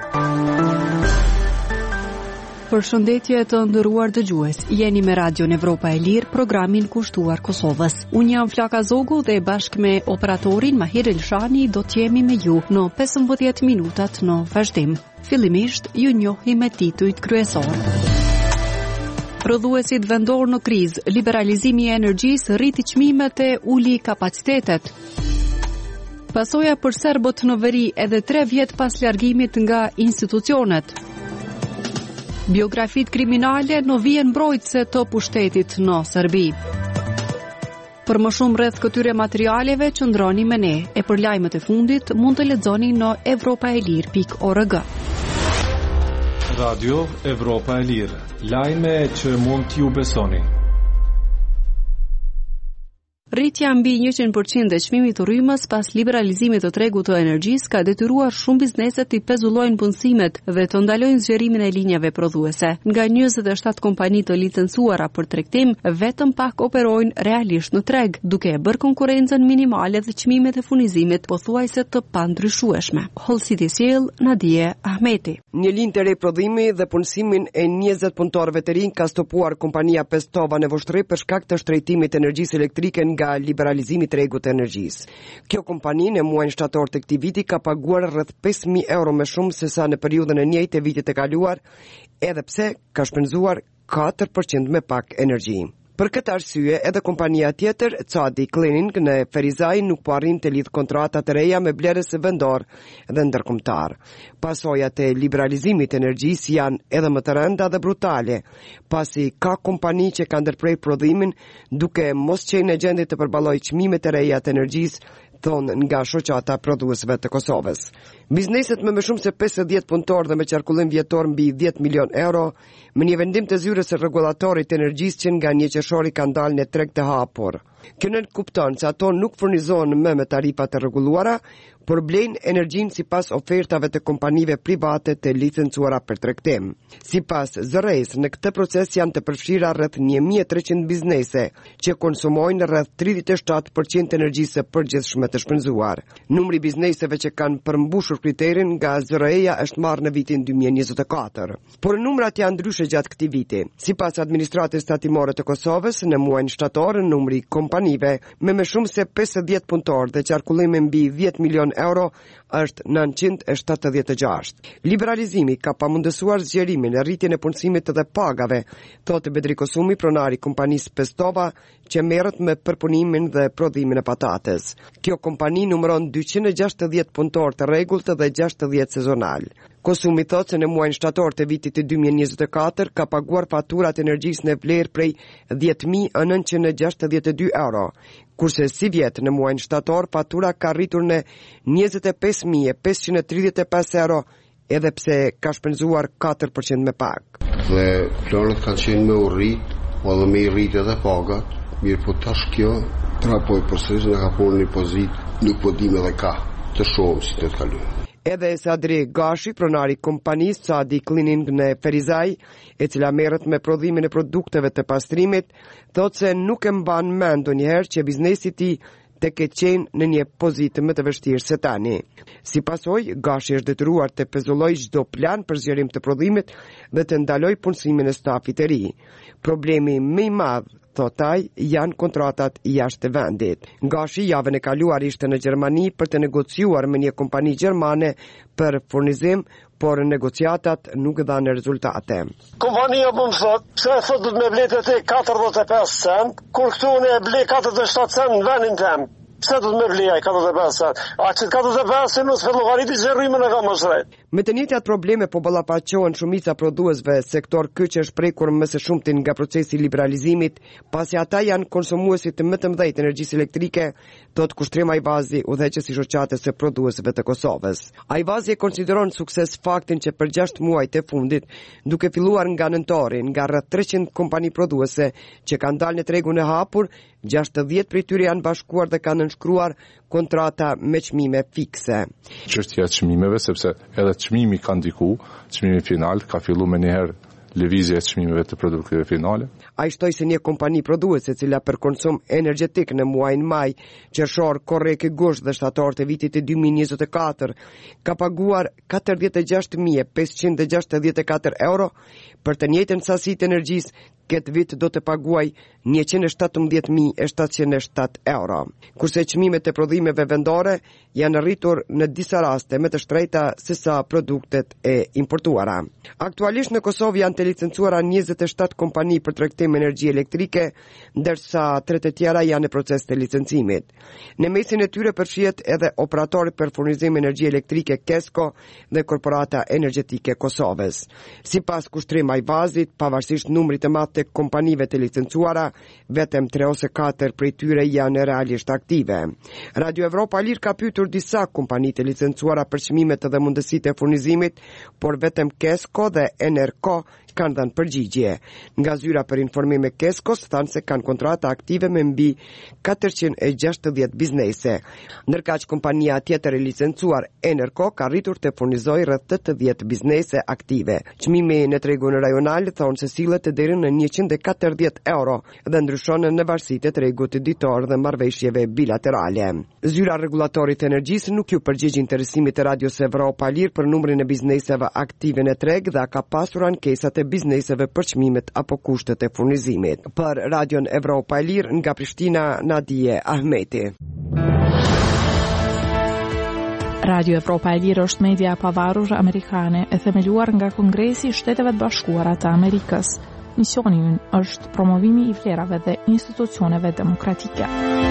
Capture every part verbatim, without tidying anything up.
Përshëndetje të nderuar dëgjues, jeni me Radion Evropa e Lirë, programin kushtuar Kosovës. Unë jam Flaka Zogu dhe bashkë me operatorin Mahir Elshani do t'jemi me ju në pesëmbëdhjetë minutat në vazhdim. Fillimisht, ju njohim me titujt kryesor. Prodhuesit vendor në krizë, liberalizimi i energjisë rriti çmimet e uli kapacitetet. Pasoja për serbët në veri edhe tre vjet pas largimit nga institucionet. Biografit kriminale në vijen mbrojtëse të pushtetit në Serbi. Për më shumë rreth këtyre materialeve qëndroni me ne, e për lajmet e fundit mund të lexoni në evropaelir pikë org. Radio Evropa e Lirë, lajme që mund t'ju besoni. Rritja mbi njëqind përqind e çmimit të rrymës pas liberalizimit të tregut të energjisë ka detyruar shumë bizneset të pezullojnë punësimet dhe të ndalojnë zgjerimin e linjave prodhuese. Nga njëzet e shtatë kompani të licencuara për tregtim, vetëm pak operojnë realisht në treg, duke e bërë konkurrencën minimale dhe çmimet e furnizimit pothuajse të pandryshueshme. Hollësi sjell Nadie Ahmeti. Një linjë të re prodhimi dhe punësimin e njëzet punëtorëve të rinj ka stopuar kompania Pestova në Voshtri për shkak të shtrejtimit të energjisë elektrike nga liberalizimi i tregut të energjisë. Kjo kompani në muajin shtator të këtij viti ka paguar rreth pesë mijë euro më shumë se sa në periudhën e njëjtë të vitit të kaluar, edhe pse ka shpenzuar katër përqind më pak energji. Për këtë arsye, edhe kompania tjetër, Cadi Cleaning në Ferizaj, nuk po arrin të lidh kontrata të reja me blerës vendor dhe ndërkombëtar. Pasojat e liberalizimit të energjisë janë edhe më të rënda dhe brutale, pasi ka kompani që kanë ndërprer prodhimin duke mos qenë në gjendje të përballojë çmimet e reja të energjisë, thonë nga shoqata prodhuesve të Kosovës. Bizneset me më shumë se pesëdhjetë punëtorë dhe me qarkullim vjetor mbi dhjetë milion euro, me një vendim të zyrës së rregullatorit të energjisë që nga një qershori kanë dalë në treg të hapur. Kjo nuk kupton se ato nuk furnizohen më me tarifa të rregulluara, por blejnë energjinë sipas ofertave të kompanive private të licencuara për tregtim. Sipas Z R E-s, në këtë proces janë të përfshira rreth një mijë e treqind biznese që konsumojnë rreth tridhjetë e shtatë përqind të energjisë së përgjithshme të shpenzuar. Numri i bizneseve që kanë përmbushur kriterin nga Z R E-ja është marrë në vitin dy mijë e njëzet e katër. Por numrat janë ndryshe gjatë këtij viti. Sipas administratës tatimore të Kosovës, në muajin shtator numri kompanive me më shumë se pesëdhjetë punëtorë dhe qarkullim mbi dhjetë milion euro është nëntëqind e shtatëdhjetë e gjashtë. Liberalizimi ka pamundësuar zgjerimin e rritjen e punësimit dhe pagave, thotë Bedri Kosumi, pronari i kompanisë Pestova, që merret me përpunimin dhe prodhimin e patates. Kjo kompani numëron dyqind e gjashtëdhjetë punëtorë të rregullt dhe gjashtëdhjetë sezonal. Kosumi thotë se në muajin shtator të vitit të dy mijë e njëzet e katër ka paguar faturat e energjisë në vlerë prej dhjetë mijë e nëntëqind e gjashtëdhjetë e dy euro, kurse si vjet në muajin shtator fatura ka rritur në njëzet e pesë mijë e pesëqind e tridhjetë e pesë euro, edhe pse ka shpenzuar katër përqind më pak. Dhe planet kanë qenë me u rrit, edhe me i rrit edhe pagat, mirë po tash kjo trapoj përsëris në ka punë një pozit, nuk po dim edhe ka, të shohim si të të kalujmë. Edhe Sadri Gashi, pronari i kompanisë Cadi Cleaning në Ferizaj, e cila merret me prodhimin e produkteve të pastrimit, thotë se nuk e mban mend ndonjëherë që biznesi i tij të ketë qenë në një pozitë më të vështirë se tani. Si pasojë, Gashi është detyruar të pezullojë çdo plan për zgjerim të prodhimit dhe të ndalojë punësimin e stafit të ri. Problemi më i madh, thotë ai, janë kontratat jashtë vendit. Gashi javën e kaluar ishte në Gjermani për të negociuar me një kompani gjermane për furnizim, por negociatat nuk dhanë rezultate. Kompania po më thot, pse thot do të më blete te katërdhjetë e pesë cent, kur këtu unë e ble katërdhjetë e shtatë cent në vendin tem. Pse do të më blej ai katërdhjetë e pesë cent? A që katërdhjetë e pesë cent në llogariti se rrymën e ka më shtret. Me të njëjtat probleme po ballafaqohen shumica prodhuesve, sektor ky që është prekur më së shumti nga procesi i liberalizimit, pasi ata janë konsumuesit të më të mëdhenj të energjisë elektrike, thot Kushtrim Ajvazi, udhëheqës i shoqatës së prodhuesve të Kosovës. Ajvazi e konsideron sukses faktin që për gjashtë muajt e fundit, duke filluar nga nëntori, nga rreth treqind kompani prodhuese që kanë dalë në tregun e hapur, gjashtëdhjetë prej tyre janë bashkuar dhe kanë nënshkruar kontrata me çmime fikse. Çështja e çmimeve, sepse edhe çmimi ka ndiku, çmimi final ka filluar më një herë lëvizje e çmimeve të produkteve finale. Ai shtoi se një kompani prodhuese e cila për konsum energjetik në muajin maj, qershor, korrek, gusht dhe shtator të vitit dy mijë njëzet e katër ka paguar katërdhjetë e gjashtë mijë e pesëqind e gjashtëdhjetë e katër euro për të njëjtën sasi të energjisë. Këtë vit do të paguaj njëqind e shtatëmbëdhjetë mijë e shtatëqind e shtatë euro. Kurse çmimet e prodhimeve vendore janë rritur në disa raste më të shtrejta se sa produktet e importuara. Aktualisht në Kosovë janë të licencuara njëzet e shtatë kompani për tregtim energji elektrike, ndërsa tre të tjera janë në proces të licencimit. Në mesin e tyre përfshihet edhe operatori për furnizim energji elektrike Kesko dhe Korporata Energjetike e Kosovës. Sipas kushtrim Ajvazit, pavarësisht numrit të madh të kompanive të licencuara, vetëm tre ose katër prej tyre janë realisht aktive. Radio Evropa Lir ka pyetur disa kompani të licencuara për çmimet dhe mundësitë e furnizimit, por vetëm Kesko dhe Enerko kanë dhënë përgjigje. Nga zyra për informime Keskos thanë se kanë kontrata aktive me mbi katërqind e gjashtëdhjetë biznese. Ndërkaq kompania tjetër e licencuar Enerko ka arritur të furnizojë rreth tetëdhjetë biznese aktive. Çmimi në tregun rajonal thonë se sillet deri në njëqind e katërdhjetë euro dhe ndryshon në varësi të tregut ditor dhe marrëveshjeve bilaterale. Zyra rregullatore të energjisë nuk ju përgjigj interesimit të Radios Evropa Lir për numrin e bizneseve aktive në treg dhe ka pasur ankesat e bizneseve për çmimet apo kushtet e furnizimit. Për Radion Evropa e Lir nga Prishtina, Nadije Ahmeti. Radio Evropa e Lir është media e pavarur amerikane e themeluar nga Kongresi i Shteteve të Bashkuara të Amerikës. Misioni i ynë është promovimi i vlerave dhe institucioneve demokratike.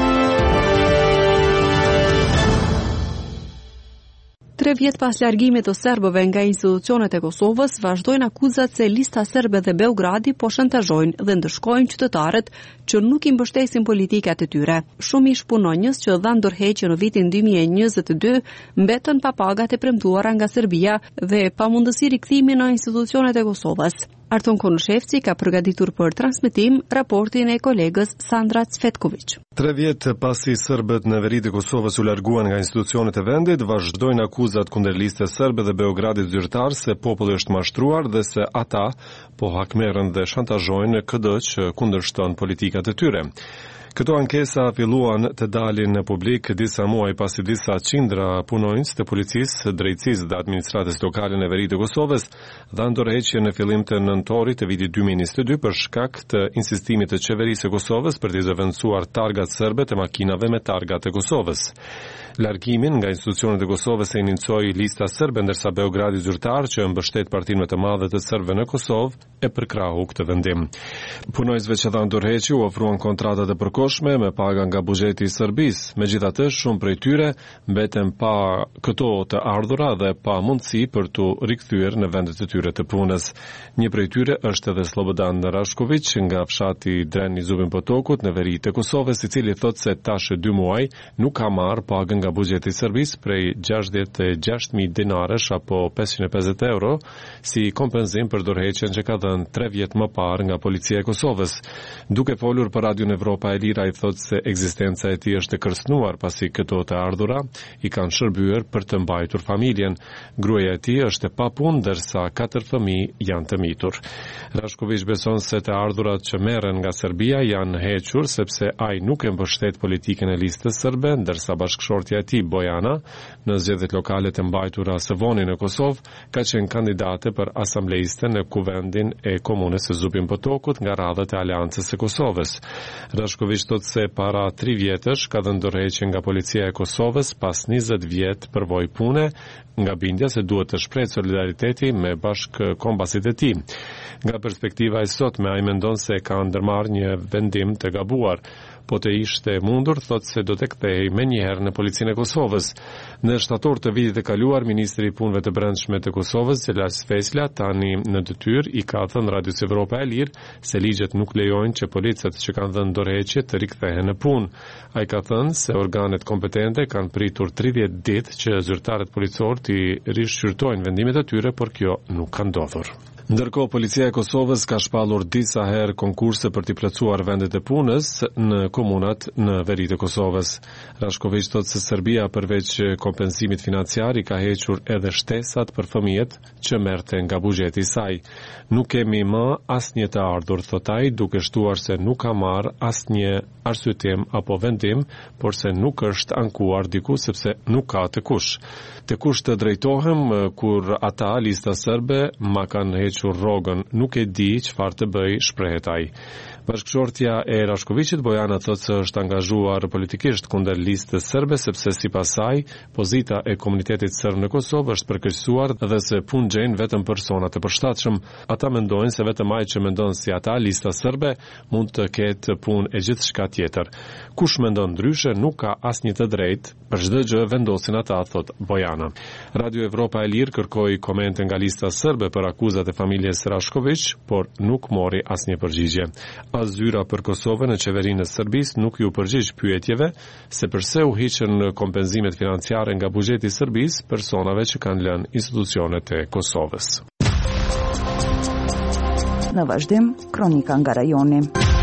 Tre vjet pas largimit të serbëve nga institucionet e Kosovës, vazhdojnë akuzat se lista serbe dhe Beogradi po shantazhojnë dhe ndëshkojnë qytetarët që nuk i mbështesin politikat e tyre. Shumë ish punonjës që dhanë dorëheqje në vitin dy mijë e njëzet e dy mbetën pa pagat e premtuara nga Serbia dhe pa mundësi rikthimi në institucionet e Kosovës. Arton Konushevci ka përgatitur për transmetim raportin e kolegës Sandra Cvetković. Tre vjet pasi serbët në veri të Kosovës u larguan nga institucionet e vendit, vazhdojnë akuzat kundër listës serbe dhe Beogradit zyrtar se populli është mashtruar dhe se ata po hakmerën dhe shantazhojnë K D që kundërshton politikat e tyre. Këto ankesa filluan të dalin në publik disa muaj pasi disa qindra punonjës të policisë, drejtësisë dhe administratës lokale në veri të Kosovës dhanë dorëheqje në fillim të nëntorit të vitit dy mijë e njëzet e dy për shkak të insistimit të qeverisë së Kosovës për të zëvendësuar targat serbe të makinave me targat e Kosovës. Largimin nga institucionet e Kosovës e iniциoi lista serbe, ndërsa Beogradi zyrtar që mbështet partinë më të madhe të serbëve në Kosovë e përkrahu këtë vendim. Punojësve që dhanë dorëheqje u ofruan kontrata të përkohshme me paga nga buxheti i Serbisë. Megjithatë, shumë prej tyre mbeten pa këto të ardhura dhe pa mundësi për të rikthyer në vendet e tyre të punës. Një prej tyre është edhe Slobodan Rashković nga fshati Dren i Zubin Potokut në veri të Kosovës, i cili thotë se tash dy muaj nuk ka marrë pagën nga buxheti i Serbisë prej gjashtëdhjetë e gjashtë mijë dinarësh apo pesëqind e pesëdhjetë euro si kompenzim për dorëheqjen që ka dhënë tre vjet më parë nga policia e Kosovës. Duke folur për Radion Evropa e Lir, ai thotë se ekzistenca e tij është e kërcënuar pasi këto të ardhura i kanë shërbyer për të mbajtur familjen. Gruaja e tij është e papunë ndërsa katër fëmijë janë të mitur. Rashković beson se të ardhurat që merren nga Serbia janë hequr sepse ai nuk e mbështet politikën e listës serbe, ndërsa bashkëshortja e tij Bojana në zgjedhjet lokale të mbajtura së voni në Kosovë ka qenë kandidate për asambleiste në kuvendin e komunës së Zubin Potokut nga radhët e Aleancës së Kosovës. Rashković thotë se para tri vjetësh ka dhënë dorëheqje nga policia e Kosovës pas njëzet vjet përvojë pune, nga bindja se duhet të shprehë solidariteti me bashkëkombasit e tij. Nga perspektiva e sotme, ai mendon se ka ndërmarrë një vendim të gabuar, po të ishte mundur, thot se do të kthehej menjëherë në policinë e Kosovës. Në shtator të vitit të kaluar, ministri i punëve të brendshme të Kosovës, Xhelas Fesla, tani në detyrë i ka thënë Radios Evropa e Lir se ligjet nuk lejojnë që policët që kanë dhënë dorëheqje të rikthehen në punë. Ai ka thënë se organet kompetente kanë pritur tridhjetë ditë që zyrtarët policorë të rishqyrtojnë vendimet e tyre, por kjo nuk ka ndodhur. Ndërkohë, policia e Kosovës ka shpallur disa herë konkurse për t'i plotësuar vendet e punës në komunat në veri të Kosovës. Rashković thotë se Serbia përveç kompensimit financiar i ka hequr edhe shtesat për fëmijët që merrten nga buxheti i saj. Nuk kemi më asnjë të ardhur, thotë ai, duke shtuar se nuk ka marrë asnjë arsyetim apo vendim, por se nuk është ankuar diku sepse nuk ka të kush. Të kush të drejtohem kur ata lista serbe ma kanë hequr rrogën, nuk e di çfarë të bëj, shprehet ai. Bashkëshortja e Rashkovićit, Bojana, thotë se është angazhuar politikisht kundër listës serbe sepse sipas saj pozita e komunitetit serb në Kosovë është përkeqësuar dhe se punë gjejnë vetëm persona të përshtatshëm. Ata mendojnë se vetëm ai që mendon si ata, lista serbe, mund të ketë punë e gjithçka tjetër. Kush mendon ndryshe nuk ka asnjë të drejtë, për çdo gjë vendosin ata, thot Bojana. Radio Evropa e Lirë kërkoi komente nga lista serbe për akuzat e familjes Rashković, por nuk mori asnjë përgjigje. As zyra për Kosovën në qeverinë e Serbisë nuk ju përgjigj pyetjeve se përse u hiqën kompensimet financiare nga buxheti i Serbisë personave që kanë lënë institucionet e Kosovës. Në vazhdim, kronika nga rajoni.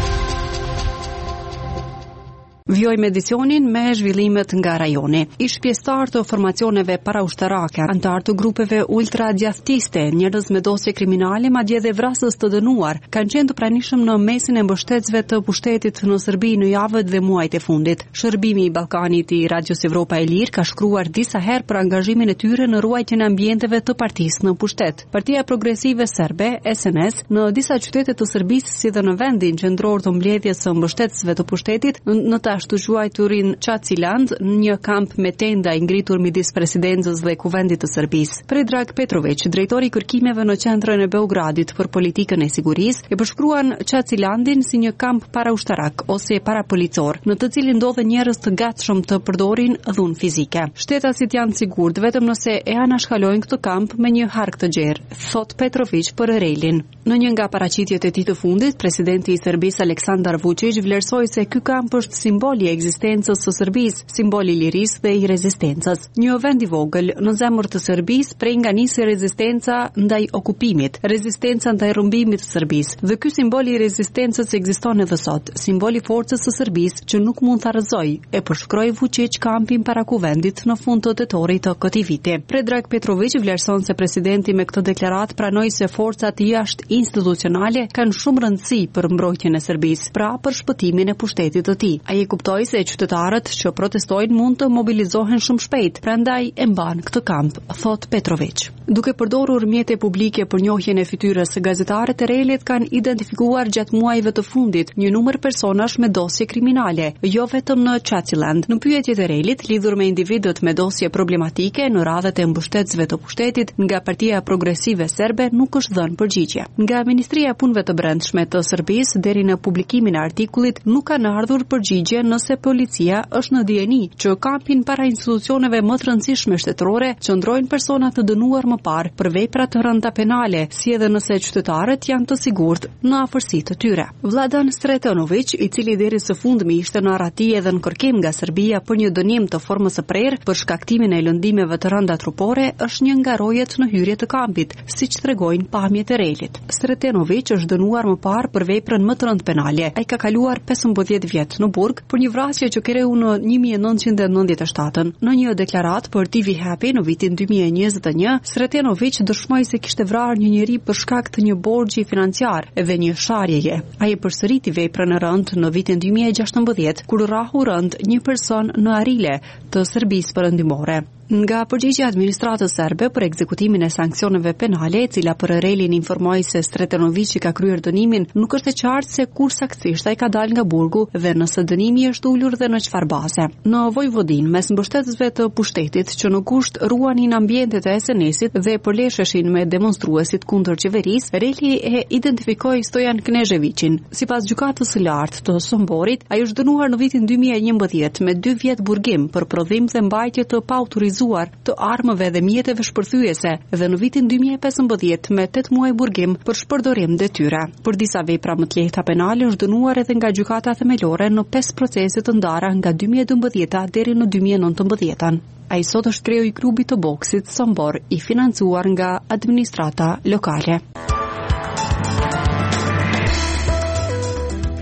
Vjojmë edicionin me zhvillimet nga rajoni. Ish pjesëtar të formacioneve paraushtarake, antar të grupeve ultra-djathtiste, njerëz me dosje kriminale, madje dhe vrasës të dënuar, kanë qenë të pranishëm në mesin e mbështetësve të pushtetit në Serbi në javët dhe muajt e fundit. Shërbimi i Ballkanit i Radios Evropa e Lirë ka shkruar disa herë për angazhimin e tyre në ruajtjen e ambienteve të partisë në pushtet. Partia Progresive Serbe, S N S, në disa qytete të Serbisë si dhe në vendin qendror të mbledhjes së mbështetësve të pushtetit, në të ashtu quajturin Çaciland, një kamp me tenda i ngritur midis presidencës dhe kuvendit të Serbisë. Predrag Petrović, drejtori i kërkimeve në qendrën e Beogradit për politikën e sigurisë, e përshkruan Çacilandin si një kamp paraushtarak ose parapolicor, në të cilin ndodhen njerëz të gatshëm të përdorin dhunë fizike. Shtetasit janë sigurt vetëm nëse e anashkalojnë këtë kamp me një hark të gjerë, thot Petrović për Relin. Në një nga paraqitjet e tij të fundit, presidenti i Serbisë Aleksandar Vučić vlerësoi se ky kamp është simboli i ekzistencës së Serbisë, simboli i lirisë dhe i rezistencës. Një vend i vogël në zemër të Serbisë prej nga nisi rezistenca ndaj okupimit, rezistenca ndaj rrëmbimit të Serbisë. Dhe ky simboli i rezistencës ekziston edhe sot, simboli i forcës së Serbisë që nuk mund ta rrëzojë, e përshkroi Vučić kampin para kuvendit në fund të tetorit të këtij viti. Predrag Petrović vlerëson se presidenti me këtë deklaratë pranoi se forcat jashtë institucionale kanë shumë rëndësi për mbrojtjen e Serbisë, pra për shpëtimin e pushtetit të tij. Ai e kuptoi se qytetarët që protestojnë mund të mobilizohen shumë shpejt, prandaj e mban këtë kamp, thot Petrović. Duke përdorur mjete publike për njohjen e fytyrës, gazetarët e Relit kanë identifikuar gjatë muajve të fundit një numër personash me dosje kriminale, jo vetëm në Çaciland. Në pyetjet e Relit lidhur me individët me dosje problematike në radhët e mbështetësve të pushtetit, nga Partia Progresive Serbe nuk është dhënë përgjigje. Nga Ministria e Punëve të Brendshme të Serbisë deri në publikimin e artikullit nuk kanë ardhur përgjigje nëse policia është në dieni që kampin para institucioneve më të rëndësishme shtetërore qëndrojnë persona të dënuar më parë për vepra të rënda penale, si edhe nëse qytetarët janë të sigurt në afërsi të tyre. Vladan Sretenović, i cili deri së fundmi ishte në arratije dhe në kërkim nga Serbia për një dënim të formës së prerë për shkaktimin e lëndimeve të rënda trupore, është një nga rojet në hyrje të kampit, siç tregojnë pamjet e Relit. Sretenović është dënuar më parë për veprën më të rëndë penale. Ai ka kaluar pesëmbëdhjetë vjet në burg për një vrasje që kreu në një mijë e nëntëqind e nëntëdhjetë e shtatën. Në një deklaratë për T V Happy në vitin dy mijë e njëzet e një, Sretenović dëshmoi se kishte vrarë një njeri për shkak të një borxhi financiar dhe një sharjeje. Ai përsëriti veprën e rëndë në vitin dy mijë e gjashtëmbëdhjetë, kur rrahu rënd një person në Arile të Serbisë perëndimore. Nga përgjigjja e administratës serbe për ekzekutimin e sanksioneve penale, e cila për Relin informoi se Sretenović ka kryer dënimin, nuk është e qartë se kur saktësisht ai ka dalë nga burgu dhe nëse dënimi është ulur dhe në çfarë baze. Në Vojvodin, mes mbështetësve të pushtetit që në kusht ruanin ambientet e S N S-it dhe përlesheshin me demonstruesit kundër qeverisë, Reli e identifikoi Stojan Kneževićin. Sipas gjykatës së lartë të Somborit, ai është dënuar në vitin dy mijë e njëmbëdhjetë me dy vjet burgim për prodhim dhe mbajtje të paautorizuar të armëve dhe mjeteve shpërthyese dhe në vitin dy mijë e pesëmbëdhjetë me tetë muaj burgim për shpërdorim detyre. Për disa vepra më të lehta penale është dënuar edhe nga gjykata themelore në pesë procese të ndara nga dy mijë e dymbëdhjeta deri në dy mijë e nëntëmbëdhjetën. Ai sot është kreu i klubit të boksit Sombor, i financuar nga administrata lokale.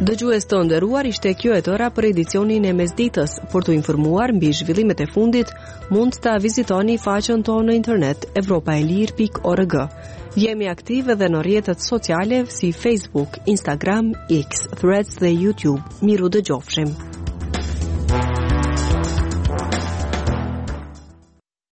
Dëgjues të nderuar, ishte kjo e tëra për edicionin e mesditës. Për të informuar mbi zhvillimet e fundit, mund ta vizitoni faqen tonë në internet evropaelir pikë org. Jemi aktiv edhe në rrjetet sociale si Facebook, Instagram, X, Threads dhe YouTube. Miru dëgjofshim.